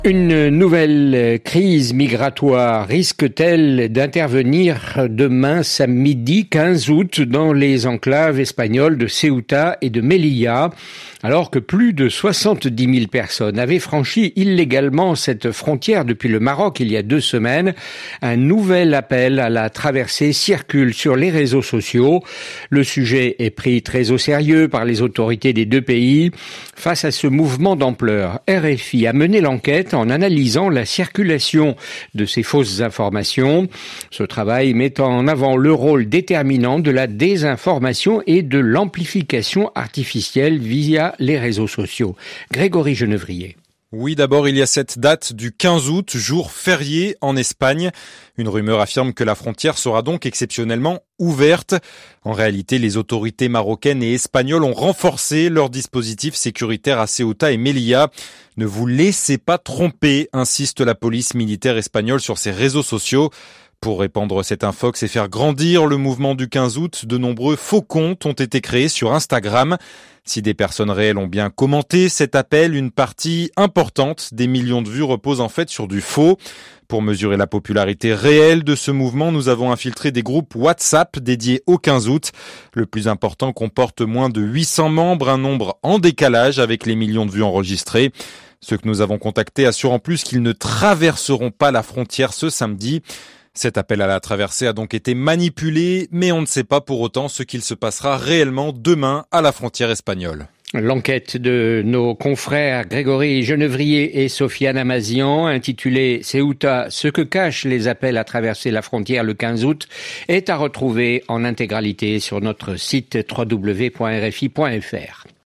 Une nouvelle crise migratoire risque-t-elle d'intervenir demain samedi 15 août dans les enclaves espagnoles de Ceuta et de Melilla, alors que plus de 70 000 personnes avaient franchi illégalement cette frontière depuis le Maroc il y a 2 semaines? Un nouvel appel à la traversée circule sur les réseaux sociaux. Le sujet est pris très au sérieux par les autorités des 2 pays. Face à ce mouvement d'ampleur, RFI a mené l'enquête en analysant la circulation de ces fausses informations. Ce travail met en avant le rôle déterminant de la désinformation et de l'amplification artificielle via les réseaux sociaux. Grégory Genevrier. Oui, d'abord, il y a cette date du 15 août, jour férié en Espagne. Une rumeur affirme que la frontière sera donc exceptionnellement ouverte. En réalité, les autorités marocaines et espagnoles ont renforcé leur dispositif sécuritaire à Ceuta et Melilla. Ne vous laissez pas tromper, insiste la police militaire espagnole sur ses réseaux sociaux. Pour répandre cette infox et faire grandir le mouvement du 15 août, de nombreux faux comptes ont été créés sur Instagram. Si des personnes réelles ont bien commenté cet appel, une partie importante des millions de vues repose en fait sur du faux. Pour mesurer la popularité réelle de ce mouvement, nous avons infiltré des groupes WhatsApp dédiés au 15 août. Le plus important comporte moins de 800 membres, un nombre en décalage avec les millions de vues enregistrées. Ceux que nous avons contactés assurent en plus qu'ils ne traverseront pas la frontière ce samedi. Cet appel à la traversée a donc été manipulé, mais on ne sait pas pour autant ce qu'il se passera réellement demain à la frontière espagnole. L'enquête de nos confrères Grégory Genevrier et Sofiane Amazian, intitulée Ceuta, ce que cachent les appels à traverser la frontière le 15 août, est à retrouver en intégralité sur notre site www.rfi.fr.